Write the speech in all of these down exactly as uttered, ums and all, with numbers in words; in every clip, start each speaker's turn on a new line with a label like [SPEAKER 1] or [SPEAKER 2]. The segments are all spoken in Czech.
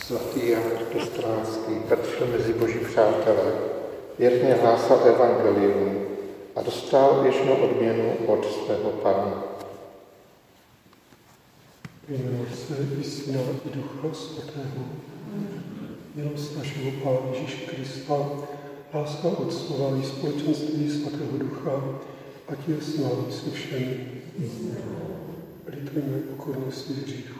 [SPEAKER 1] Svatý Jan Krstitelský patřil mezi boží přátelé, věrně hlásal evangelium a dostal věčnou odměnu od svého Pána.
[SPEAKER 2] Jméno Otce i Syna i Ducha Svatého. Milost našeho Pána Ježíše Krista, láska Otcova i společenství Svatého Ducha, ať je s námi se všemi. Litujme pokorně svých hříchů.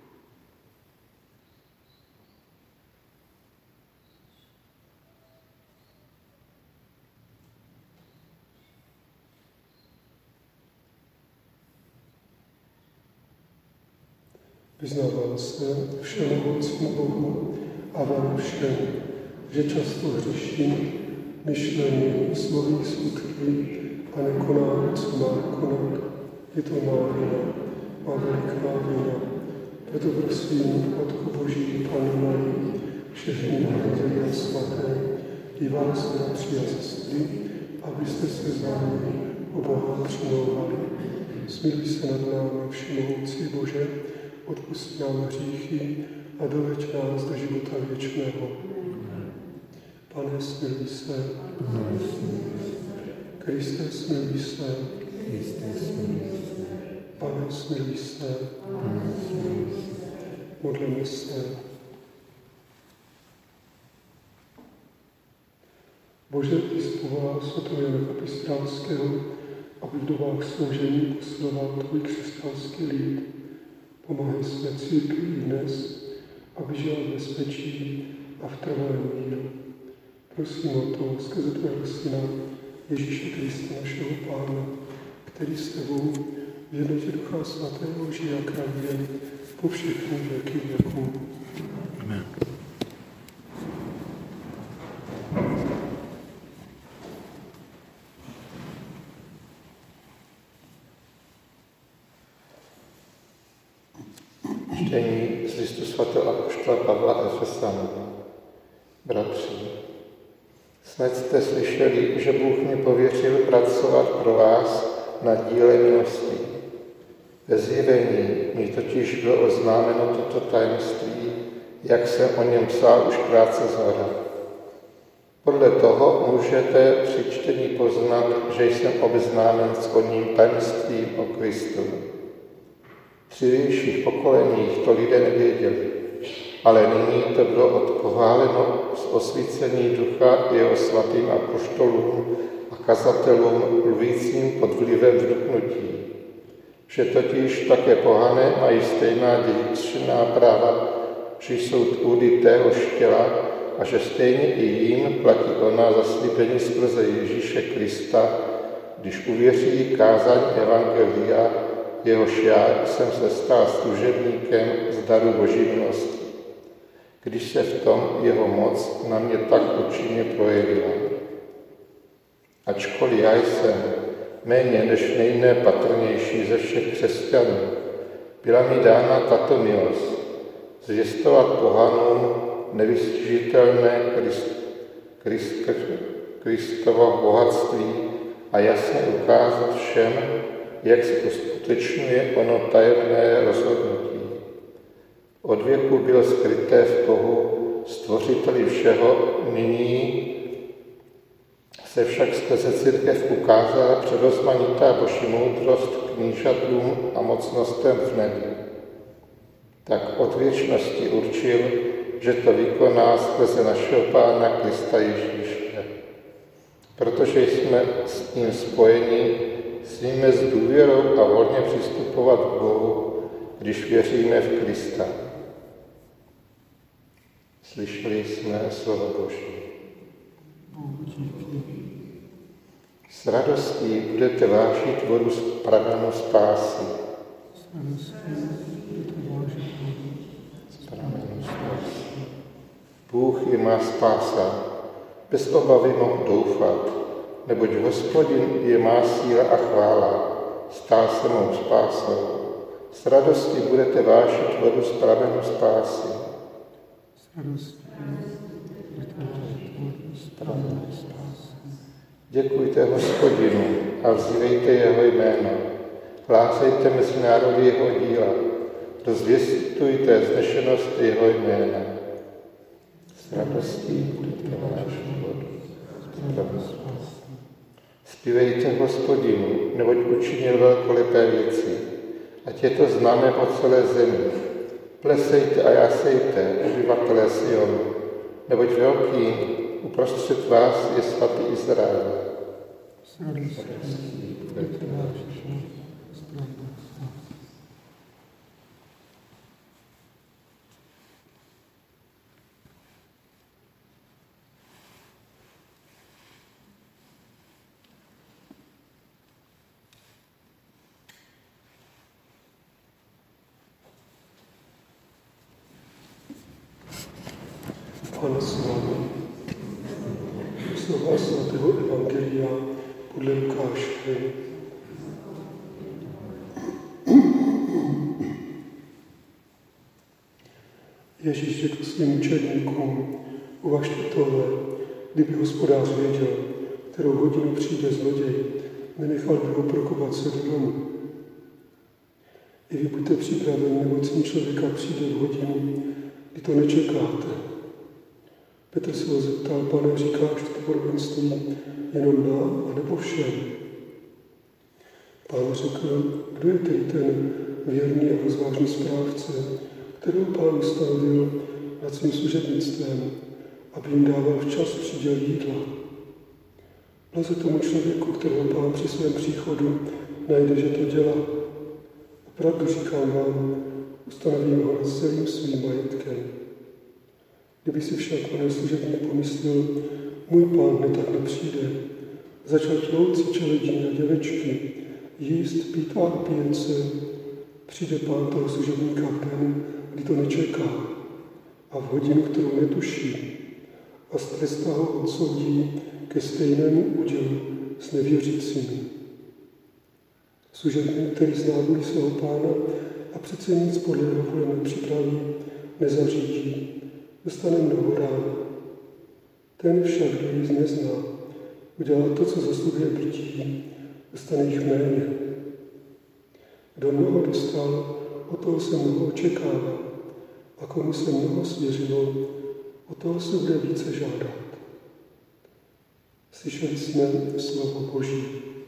[SPEAKER 2] Vyznávám se všemohoucímu Bohu a vám všem, že často hřeším myšlením, slovy, skutky a nekonám, co mám konat. Je to má vina, má veliká vina. Proto prosím, Matku Boží, Pannu Marii, všechny anděly a svaté, i vás, bratři a sestry, abyste se za námi o Boha přimlouvali. Smiluj se nad námi, všemohoucí Bože, odpusť nám hříchy a doveď nás do života věčného. Pane, smiluj se. Kriste, smiluj se. Pane, smiluj se. Modlíme se. Bože, ty jsi povolal svatého Jana Krstitelského, aby v dobách soužení posiloval tvůj křesťanský lid. Pomáhej své církvi i dnes, aby žila v bezpečí a v trvalém míru. Prosím o to skrze tvého Syna Ježíše Krista, našeho Pána, který s tebou v jednotě Ducha Svatého žije a králuje po všechny věky věků.
[SPEAKER 1] Amen. Čtení z listu svatého apoštola Pavla Efesanům. Bratři, snad jste slyšeli, že Bůh mě pověřil pracovat pro vás na díle milosti. Ve zjevení mi totiž bylo oznámeno toto tajemství, jak jsem o něm psal už krátce zhora. Podle toho můžete při čtení poznat, že jsem obeznámen s oním tajemstvím o Kristu. Při vyšších pokoleních to lidé nevěděli, ale nyní to bylo odpováleno z osvícení ducha jeho svatým apoštolům a kazatelům mluvícím pod vlivem vnuknutí, že totiž také pohané mají stejná dědičná práva, že jsou tvůry téhož těla a že stejně i jim platí ona zaslíbení skrze Ježíše Krista, když uvěří kázání evangelia, jehož já jsem se stal služebníkem z daru Boží milosti, když se v tom jeho moc na mě tak účinně projevila. Ačkoliv já jsem méně než nejnepatrnější ze všech křesťanů, byla mi dána tato milost, zvěstovat pohanům nevystižitelné Krist, Krist, Kristovo bohatství a jasně ukázat všem, jak se uskutečňuje ono tajemné rozhodnutí. Od věku bylo skryté v Bohu, stvořiteli všeho, nyní se však skrze církev ukázala přerozmanitá Boží moudrost knížatům a mocnostem v nebi. Tak od věčnosti určil, že to vykoná skrze našeho Pána Krista Ježíše. Protože jsme s ním spojeni, smíme s důvěrou a volně přistupovat k Bohu, když věříme v Krista. Slyšeli jsme slovo Boží. S radostí budete vážit vodu z pramenu spásy. Bůh je má spása, bez obavy mohu doufat, neboť Hospodin je má síla a chvála, stál se mou spásou. S radostí budete vážit vodu z pramenu spásy. S radostí budete vážit vodu z pramenu spásy. Děkujte Hospodinu a vzývejte jeho jméno. Hlásejte mezi národy jeho díla. Rozvěstujte vznešenost jeho jména. s radostí do náš život. Zpívejte Hospodinu, neboť učinil velkolepé věci, ať je to známé po celé zemi. Plesejte a jásejte, obyvatelé Sionu, neboť velký uprostřed vás je svatý Izrael.
[SPEAKER 2] Pane s vámi, slova svatého Evangelia podle Lukáše. Ježíš řekl svým učedníkům, uvažte tohle, kdyby hospodář věděl, kterou hodinu přijde zloděj, nenechal by ho prokopat se do domu. I vy buďte připraveni, neboť syn člověka přijde v hodinu, kdy to nečekáte. Petr se ho zeptal, Pane, říkáš to podobenství jenom nám, anebo všem? Pán řekl, kdo je tedy ten věrný a rozvážný správce, kterou Pán ustanovil nad svým služebnictvem, aby jim dával včas příděl jídla. Blaze tomu člověku, kterého Pán při svém příchodu najde, že to dělá. Opravdu říkám vám, ustanovím ho nad celým svým majetkem. Kdyby si však onen služebník pomyslel, můj pán hned tak nepřijde, začal tlouci čeledí a děvečky, jíst, pít a opíjet se, přijde pán toho služebníka v den, kdy to nečeká, a v hodinu, kterou netuší, a strestá ho odsoudí ke stejnému údělu s nevěřícími. Služebník, který zná vůli svého pána a přece nic podle jeho vůle nepřipraví, nezařídí, dostane mnoho rán. Ten však, kdo ji nezná, udělá to, co zasluhuje bytí, dostane jich méně. Kdo mnoho dostal, o toho se mnoho očekává, a komu se mnoho svěřilo, o toho se bude více žádat. Slyšeli jsme slovo Boží.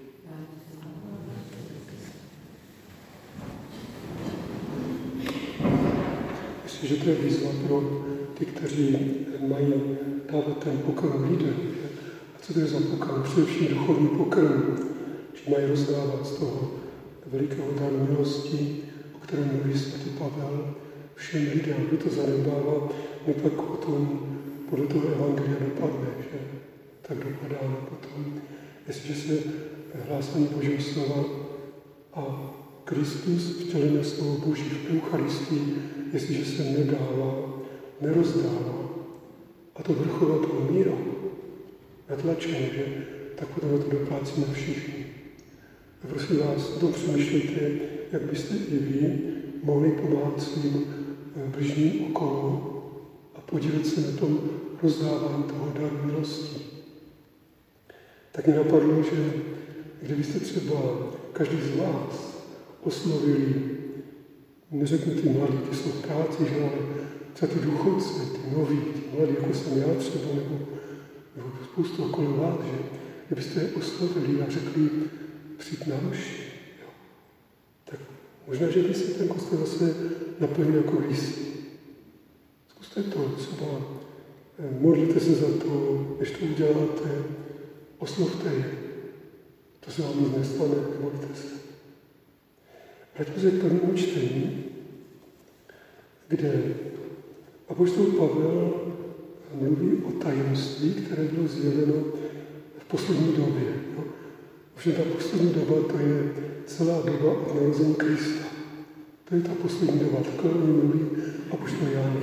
[SPEAKER 2] Myslím, že to je výzva pro ty, kteří mají dávat ten pokrm lidem. A co to je za pokrm? Především duchovní pokrm, že mají rozdávat z toho velikého daru milosti, o kterém mluví svatý Pavel, všem lidem, kdy to zanedbává, my pak potom podle toho evangelia dopadne, že tak dopadáme potom. Jestliže se hlásání Božího slova a Kristus vtělené slovo Boží v Eucharistii, jestliže se nedává, nerozdává, a to vrcholá toho míra, natlačené, že tak potom na to doplácíme všichni. A prosím vás, o tom přemýšlejte, jak byste i vy mohli pomáhat svým bližním okolo a podílet se na tom rozdávání toho daru milosti. Tak mi napadlo, že kdybyste třeba každý z vás oslovili, neřeknu ty mladí, ty jsou v práci, že ale třeba ty důchodce, ty noví, ty mladí, jako jsem já třeba, nebo, nebo spoustu okolo vás, že kdybyste je oslovili a řekli, přijď na mši, jo. Tak možná, že by se ten kostel zase naplnil jako kdysi. Zkuste to třeba, modlite se za to, než to uděláte, oslovte je. To se vám nic nestane, modlite se. Vraťme se k prvnímu čtení, kde apoštol Pavel mluví o tajemství, které bylo zjeveno v poslední době. No? Ovšem ta poslední doba, to je celá doba od narození Krista. To je ta poslední doba, takhle o ní mluví apoštol Jan.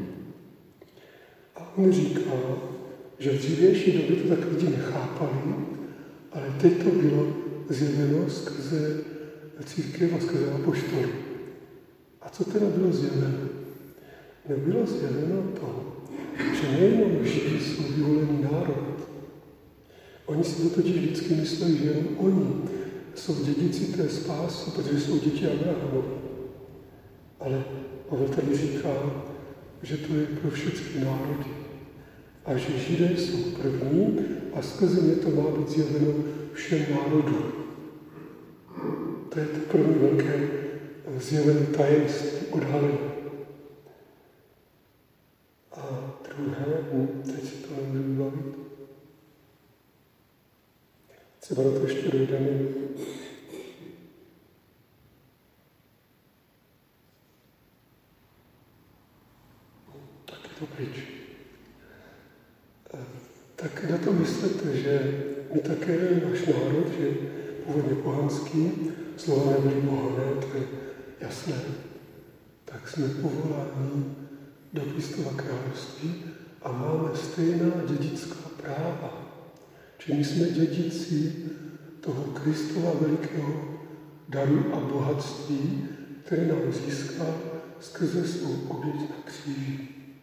[SPEAKER 2] A on říká, že v dřívější době to tak lidi nechápali, ale teď to bylo zjeveno skrze církev a skrze apoštoly. A co teda bylo zjeveno? Nebylo zjeveno to, že nejenom Židi jsou vyvolený národ. Oni si to totiž vždycky mysleli, že jenom oni jsou dědici té spásy, protože jsou děti Abrahamovi. Ale Pavel tady říká, že to je pro všechny národy. a že Židé jsou první a skrze ně to má být zjeveno všem národům. To je to první velké zjevené tajemství, odhalení. A druhé, teď si to nemůžu vybavit. Třeba na to ještě dojdeme. Tak je to pryč. Tak na to myslete, že my také, náš národ, že původně pohanský, slova nebyli bohané, to je jasné, tak jsme povoláni do Kristova království a máme stejná dědická práva. Čili my jsme dědici toho Kristova velikého daru a bohatství, které nám získal skrze svou oběť na kříži.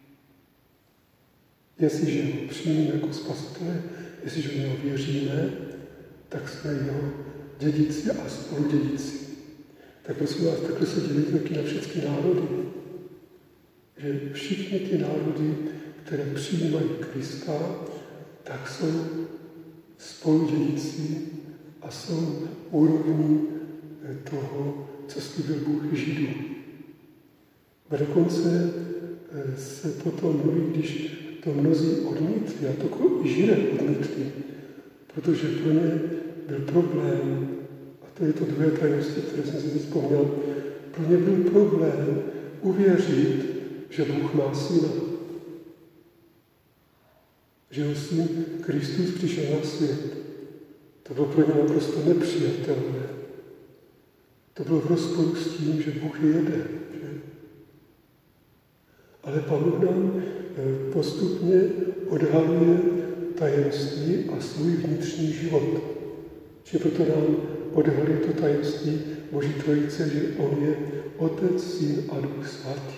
[SPEAKER 2] Jestliže ho přijmeme jako spasitele, jestliže v něho věříme, tak jsme jeho dědici a spoludědici. Tak prosím vás, takhle se dělíte taky na všechny národy. Že všichni ty národy, které přijímají Krista, tak jsou spoludědici a jsou na úrovni toho, co slíbil Bůh Židů. A dokonce se potom mluví, když to mnozí odmítli, a to i Židé odmítli, protože pro ně byl problém, a to je to druhé tajemství, které jsem si teď vzpomněl, pro ně byl problém uvěřit, že Bůh má syna. Že jeho syn Kristus přišel na svět. To bylo pro ně naprosto nepřijatelné. To bylo v rozporu s tím, že Bůh je jeden. Že? Ale Pán Bůh nám postupně odhaluje tajemství a svůj vnitřní život. Či proto nám odhaluje to tajemství Boží Trojice, že on je Otec, Syn a Duch Svatý.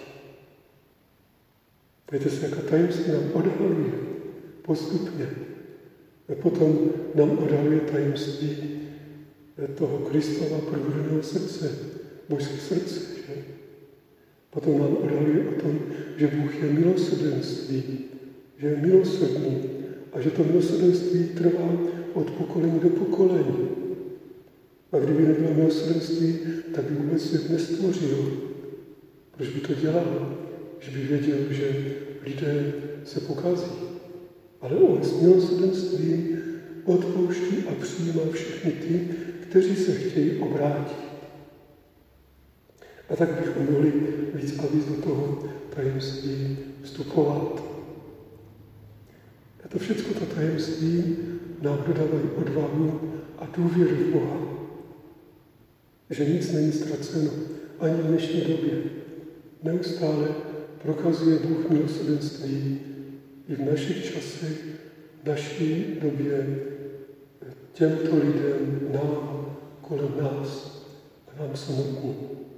[SPEAKER 2] Víte se, jaká tajemství nám odhaluje postupně. A potom nám odhaluje tajemství toho Kristova probudeného srdce, Božské srdce. Že? Potom nám odhaluje o tom, že Bůh je milosrdenství, že je milosrdný a že to milosrdenství trvá od pokolení do pokolení. A kdyby nebylo milosrdenství, tak by vůbec svět nestvořil. Proč by to dělal? Že by věděl, že lidé se pokazí. Ale on s milosrdenstvím odpouští a přijímá všechny ty, kteří se chtějí obrátit. A tak bychom mohli víc a víc do toho tajemství vstupovat. A to všechno to tajemství nám dodávají odvahu a důvěru v Boha. Že nic není ztraceno, ani v dnešní době. Neustále prokazuje Bůh milosrdenství i v našich časech, v naší době, těmto lidem, nám, kolem nás a nám samotným.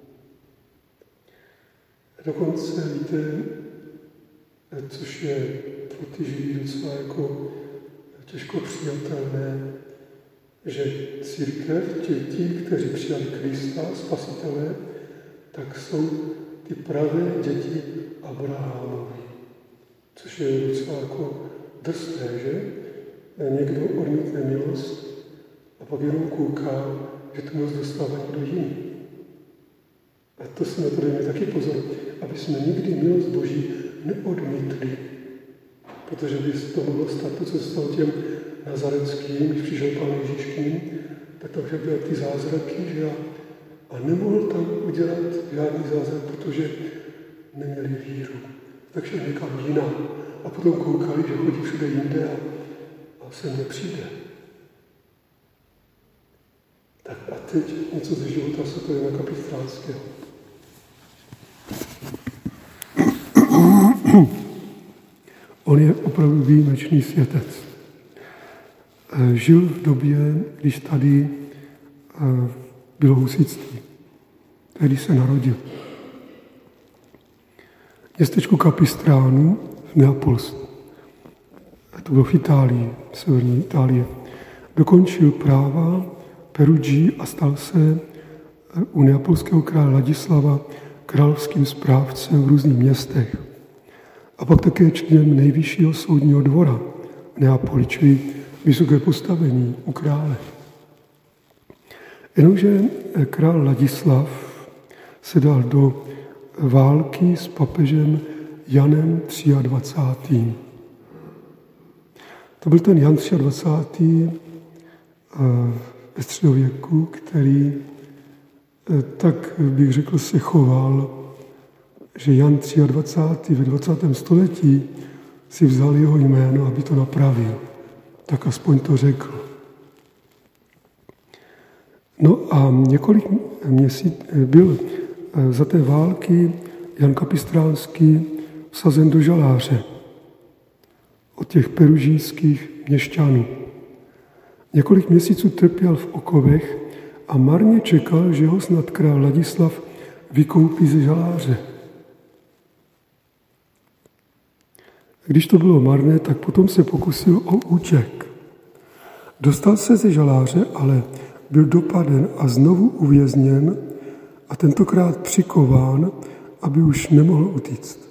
[SPEAKER 2] Dokonce víte, což je pro ty Židy docela jako těžko přijatelné, že církev, ti, ti, kteří přijali Krista, Spasitele, tak jsou ty pravé děti Abrahamovi. Což je docela jako drsné, že? Někdo odmítne milost a pak jenom kouká, že tu milost dostává někdo jiný. A to si na to dejme taky pozor, aby jsme nikdy milost Boží neodmítli. Protože by se to mohlo stát to, co se stalo těm nazareckým, když přišel Pán Ježíš k ním, tak tam byly ty zázraky, že a, a nemohl tam udělat žádný zázrak, protože neměli víru. Takže někam jinam. A potom koukali, že chodí všude jinde a, a sem nepřijde. Tak a teď něco ze života svatého Jana Kapistránského. On je opravdu výjimečný světec. Žil v době, když tady bylo husitství. Tehdy se narodil. V městečku Capistránu v Neapolsku. To bylo v Itálii, v severní Itálie. Dokončil práva Perugii a stal se u neapolského krále Ladislava královským správcem v různých městech. a pak také členem nejvyššího soudního dvora v Neapoli, čili vysoké postavení u krále. Jenomže král Ladislav se dal do války s papežem Janem dvacátým třetím. To byl ten Jan dvacátý třetí ve středověku, který tak bych řekl se choval, že Jan dvacátý třetí ve dvacátém století si vzal jeho jméno, aby to napravil. Tak aspoň to řekl. No a několik měsíců byl za té války Jan Kapistránský vsazen do žaláře od těch peružijských měšťanů. Několik měsíců trpěl v okovech a marně čekal, že ho snad král Ladislav vykoupí ze žaláře. Když to bylo marné, tak potom se pokusil o útěk. Dostal se ze žaláře, ale byl dopaden a znovu uvězněn a tentokrát přikován, aby už nemohl utíct.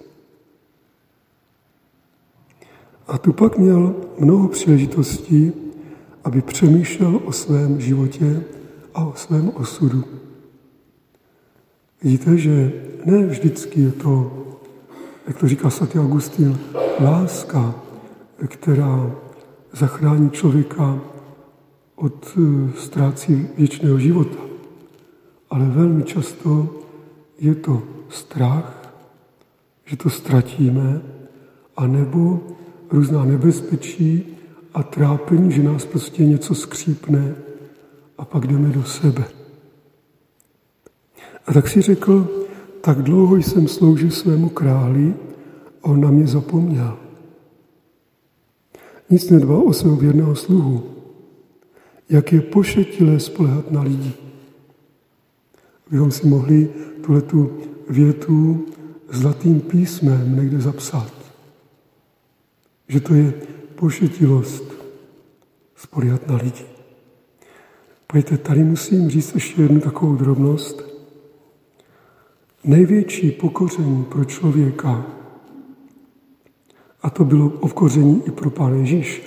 [SPEAKER 2] A tu pak měl mnoho příležitostí, aby přemýšlel o svém životě a o svém osudu. Vidíte, že ne vždycky je to, jak to říká svatý Augustín, láska, která zachrání člověka od ztrácí věčného života. Ale velmi často je to strach, že to ztratíme, anebo různá nebezpečí a trápení, že nás prostě něco skřípne a pak jdeme do sebe. A tak si řekl, tak dlouho jsem sloužil svému králi a on na mě zapomněl. Nic nedbal o svého věrného sluhu. Jak je pošetilé spoléhat na lidi. Bychom si mohli tuhletu větu zlatým písmem někde zapsat. Že to je pošetilost spoléhat na lidi. Pojďte, tady musím říct ještě jednu takovou drobnost. Největší pokoření pro člověka, a to bylo pokoření i pro Pána Ježíše,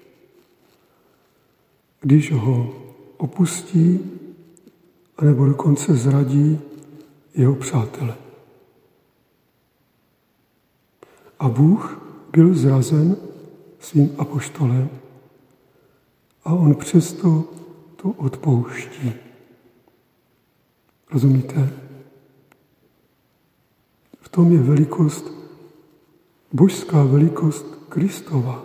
[SPEAKER 2] když ho opustí, anebo dokonce zradí jeho přátele. A Bůh byl zrazen svým apoštolem a on přesto to odpouští. Rozumíte? V tom je velikost, božská velikost Kristova.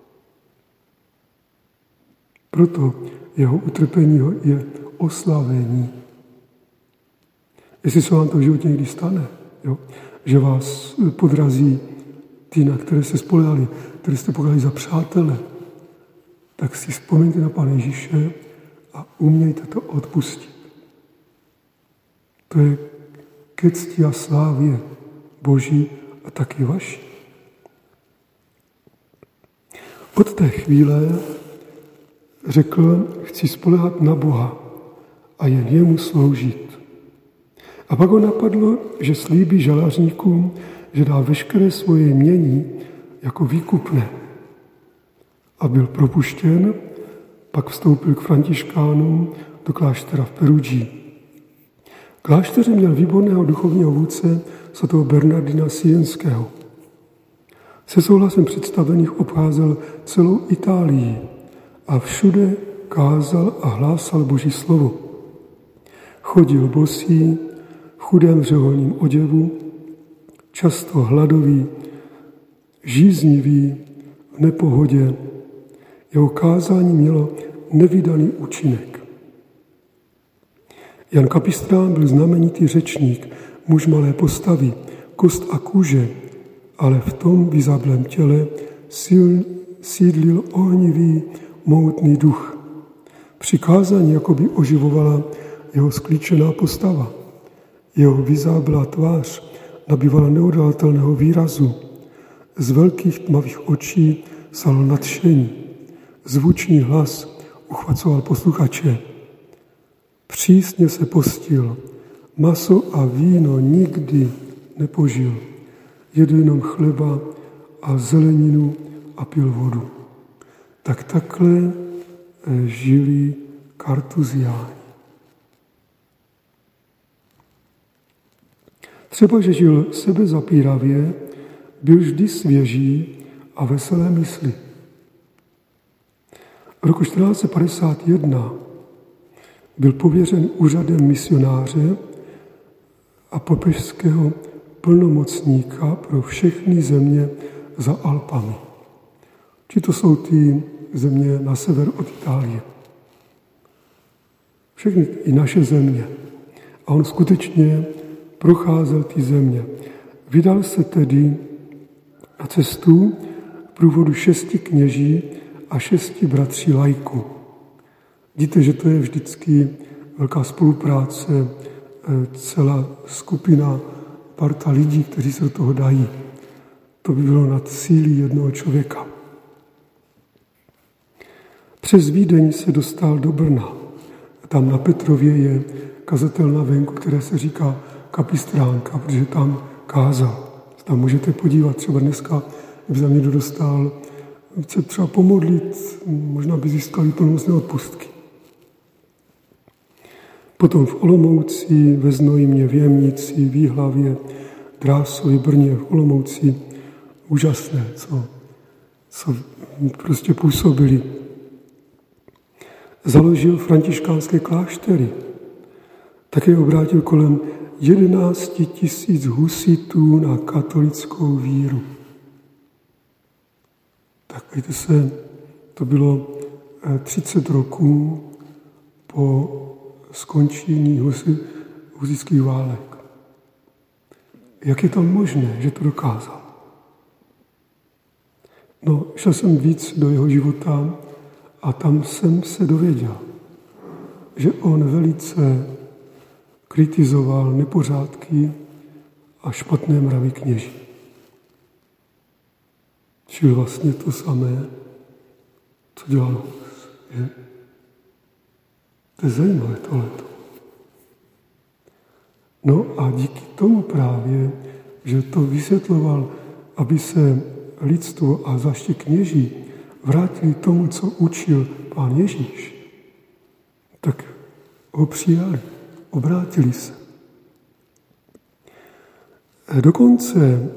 [SPEAKER 2] Proto jeho utrpení je oslavení. Jestli se vám to v životě někdy stane, jo, že vás podrazí ty, na které jste spolehali, které jste pokládali za přátele, tak si vzpomeňte na Pána Ježíše a umějte to odpustit. To je ke cti a slávě Boží a taky vaší. Od té chvíle řekl, chci spoléhat na Boha a jen jemu sloužit. A pak ho napadlo, že slíbí žalářníkům, že dá veškeré svoje jmění jako výkupné. A byl propuštěn, pak vstoupil k františkánům do kláštera v Perugii. Klášter měl výborného duchovního vůdce svatého Bernardina Sienského. Se souhlasem představených obcházel celou Itálii a všude kázal a hlásal Boží slovo. Chodil bosý, v chudém řeholním oděvu, často hladový, žíznivý, v nepohodě. Jeho kázání mělo nevídaný účinek. Jan Kapistrán byl znamenitý řečník, muž malé postavy, kost a kůže, ale v tom vyzáblém těle sil, sídlil ohnivý, mohutný duch. Při kázání jakoby oživovala jeho sklíčená postava. Jeho vyzáblá tvář nabývala neodolatelného výrazu. Z velkých tmavých očí salo nadšení. Zvučný hlas uchvacoval posluchače. Přísně se postil, maso a víno nikdy nepožil. Jedl jenom chleba a zeleninu a pil vodu. Tak takhle žili Kartuziáni. Třeba, že žil sebezapíravě, byl vždy svěží a veselé mysli. V roku čtrnáct set padesát jedna byl pověřen úřadem misionáře a papežského plnomocníka pro všechny země za Alpami. Či to jsou ty země na sever od Itálie. Všechny i naše země. A on skutečně procházel ty země. Vydal se tedy na cestu v průvodu šesti kněží a šesti bratří laiků. Vidíte, že to je vždycky velká spolupráce, celá skupina, parta lidí, kteří se do toho dají. To by bylo nad síly jednoho člověka. Přes Vídeň se dostal do Brna. Tam na Petrově je kazatelna venku, které se říká Kapistránka, protože tam kázal. Tam můžete podívat, třeba dneska, kdyby za mě někdo dostal se třeba pomodlit, možná by získali plnomocné odpustky. Potom v Olomouci, ve Znojmě, v Jemnici, v Jihlavě, Drásově, Brně, v Olomouci. Úžasné, co, co prostě působili. Založil františkánské kláštery. Také obrátil kolem jedenáct tisíc husitů na katolickou víru. Tak víte se, to bylo třicet roků po skončení husitských válek. Jak je to možné, že to dokázal? No, šel jsem víc do jeho života a tam jsem se dověděl, že on velice kritizoval nepořádky a špatné mravy kněží. Čili vlastně to samé, co dělal Hus. Je? To je zajímavé tohleto. No a díky tomu právě, že to vysvětloval, aby se lidstvo a zvláště kněží vrátili tomu, co učil Pán Ježíš, tak ho přijali, obrátili se. Dokonce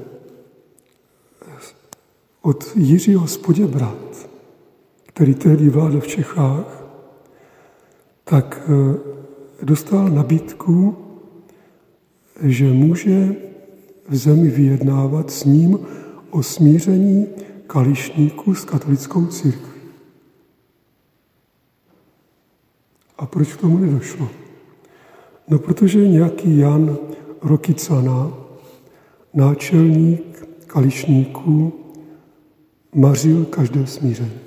[SPEAKER 2] od Jiřího z Poděbrad, který tehdy vládl v Čechách, tak dostal nabídku, že může v zemi vyjednávat s ním o smíření kališníků s katolickou církví. A proč k tomu nedošlo? No, protože nějaký Jan Rokycana, náčelník kališníků, mařil každé smíření.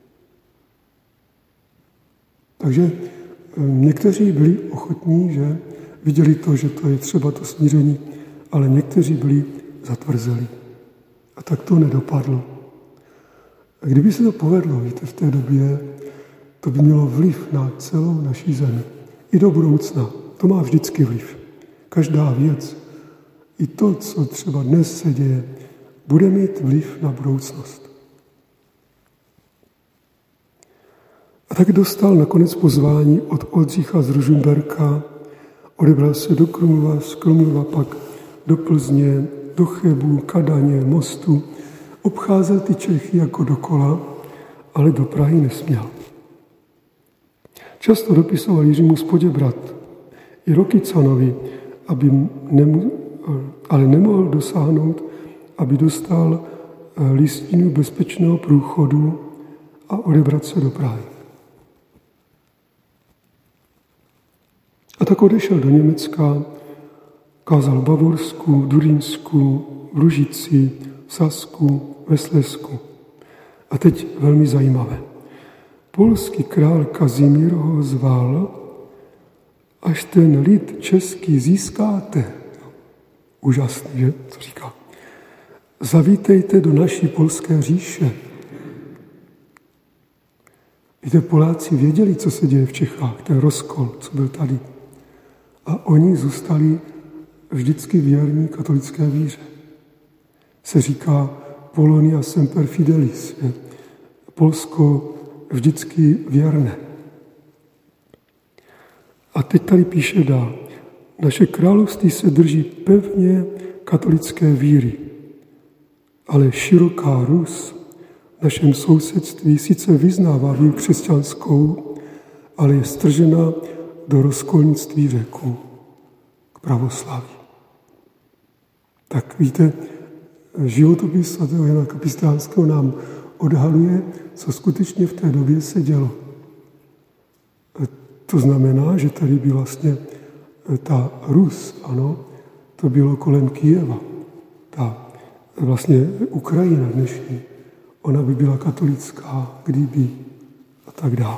[SPEAKER 2] Takže někteří byli ochotní, že viděli to, že to je třeba to smíření, ale někteří byli zatvrzeli. A tak to nedopadlo. A kdyby se to povedlo, víte, v té době, to by mělo vliv na celou naší zemi. I do budoucna. To má vždycky vliv. Každá věc, i to, co třeba dnes se děje, bude mít vliv na budoucnost. A tak dostal nakonec pozvání od Oldřicha z Ružomberka, odebral se do Krumlova, z Krumlova pak do Plzně, do Chebu, Kadaně, Mostu, obcházel ty Čechy jako dokola, ale do Prahy nesměl. Často dopisoval Jiřímu z Poděbrad i Rokycanovi, aby nemu, ale nemohl dosáhnout, aby dostal listinu bezpečného průchodu a odebrat se do Prahy. A tak odešel do Německa, kázal v Bavorsku, Durínsku, v Lužici, v Sasku, ve Slezsku. A teď velmi zajímavé. Polský král Kazimír ho zval, až ten lid český získáte. Úžasný, že? Co říká? Zavítejte do naší polské říše. Víte, Poláci věděli, co se děje v Čechách, ten rozkol, co byl tady. A oni zůstali vždycky věrní katolické víře. Se říká, Polonia semper fidelis, Polsko vždycky věrné. A teď tady píše dál. Naše království se drží pevně katolické víry, ale široká Rus v našem sousedství sice vyznává víru křesťanskou, ale je stržena do rozkolnictví řeků k pravoslaví. Tak víte, životopis svatého Jana Kapistánského nám odhaluje, co skutečně v té době se dělo. To znamená, že tady byl vlastně ta Rus, ano, to bylo kolem Kyjeva. Ta vlastně Ukrajina dnešní, ona by byla katolická, kdyby a tak dále.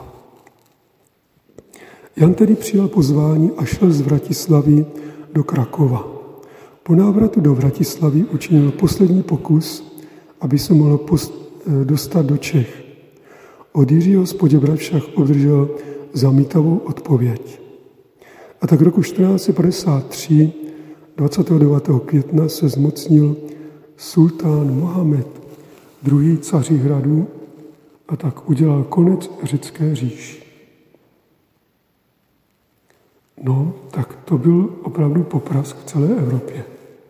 [SPEAKER 2] Jan tedy přijal pozvání a šel z Vratislavy do Krakova. Po návratu do Vratislavy učinil poslední pokus, aby se mohl post- dostat do Čech. Od Jiřího z Poděbrad však obdržel zamítavou odpověď. A tak roku čtrnáct set padesát tři, dvacátého devátého května, se zmocnil sultán Mohamed druhý. Cařihradu a tak udělal konec řecké říši. No, tak to byl opravdu poprask v celé Evropě.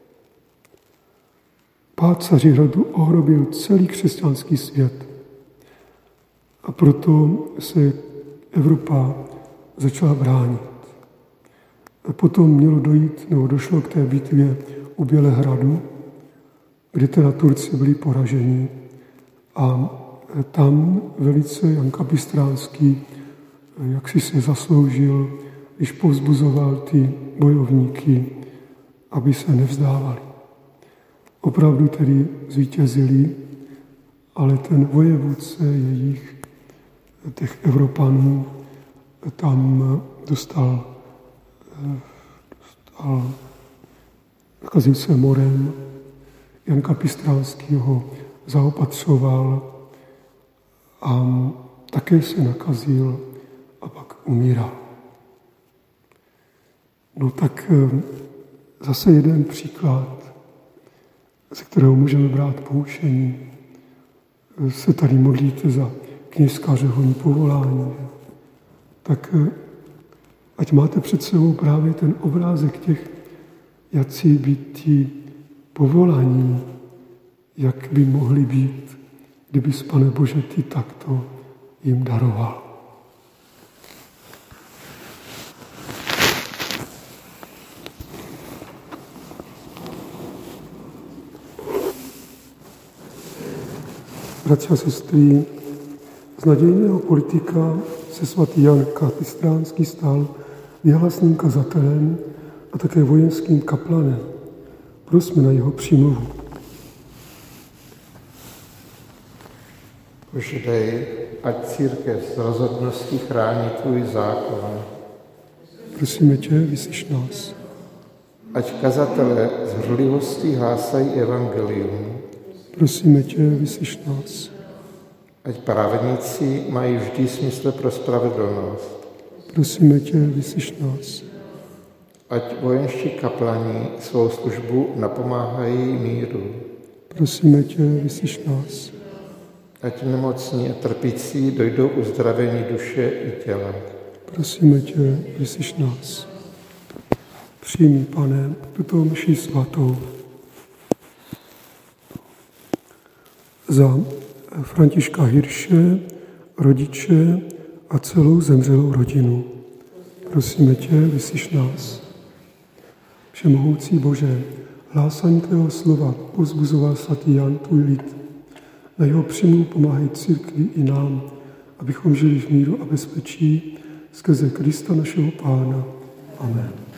[SPEAKER 2] Pád Cařihradu ohrobil celý křesťanský svět. A proto se Evropa začala bránit. A potom mělo dojít, nebo došlo k té bitvě u Bělehradu, kde teda Turci byli poraženi. A tam velice Jan Kapistránský, jak si se zasloužil, když povzbuzoval ty bojovníky, aby se nevzdávali. Opravdu tedy zvítězili, ale ten vojevůdce jejich, těch Evropanů, tam dostal, dostal nakazil se morem. Jan Kapistránský ho zaopatřoval a také se nakazil a pak umíral. No tak zase jeden příklad, ze kterého můžeme brát poučení. Se tady modlíte za kněžská řeholní povolání. Tak ať máte před sebou právě ten obrázek těch, jací být ti povolání, jak by mohli být, kdybys, Pane Bože, ty takto jim daroval. Bratři a sestry, z nadějného politika se svatý Jan Kapistránský stal věhlasným kazatelem a také vojenským kaplanem. Prosme na jeho přímluvu.
[SPEAKER 1] Bože, dej, ať církev z rozhodností chrání tvůj zákon.
[SPEAKER 2] Prosíme tě, vyslyš nás.
[SPEAKER 1] Ať kazatelé z horlivostí hlásají evangelium.
[SPEAKER 2] Prosíme tě, vyslyš nás.
[SPEAKER 1] Ať právníci mají vždy smysl pro spravedlnost.
[SPEAKER 2] Prosíme tě, vyslyš nás.
[SPEAKER 1] Ať vojenští kaplani svou službu napomáhají míru.
[SPEAKER 2] Prosíme tě, vyslyš nás.
[SPEAKER 1] Ať nemocní a trpící dojdou uzdravení duše i těla.
[SPEAKER 2] Prosíme tě, vyslyš nás. Přijmi, Pane, tuto mši svatou za Františka Hirše, rodiče a celou zemřelou rodinu. Prosíme tě, vyslyš nás. Všemohoucí Bože, hlásání tvého slova povzbuzoval svatý Jan tvůj lid. Na jeho přímluvu pomáhají církvi i nám, abychom žili v míru a bezpečí skrze Krista našeho Pána. Amen.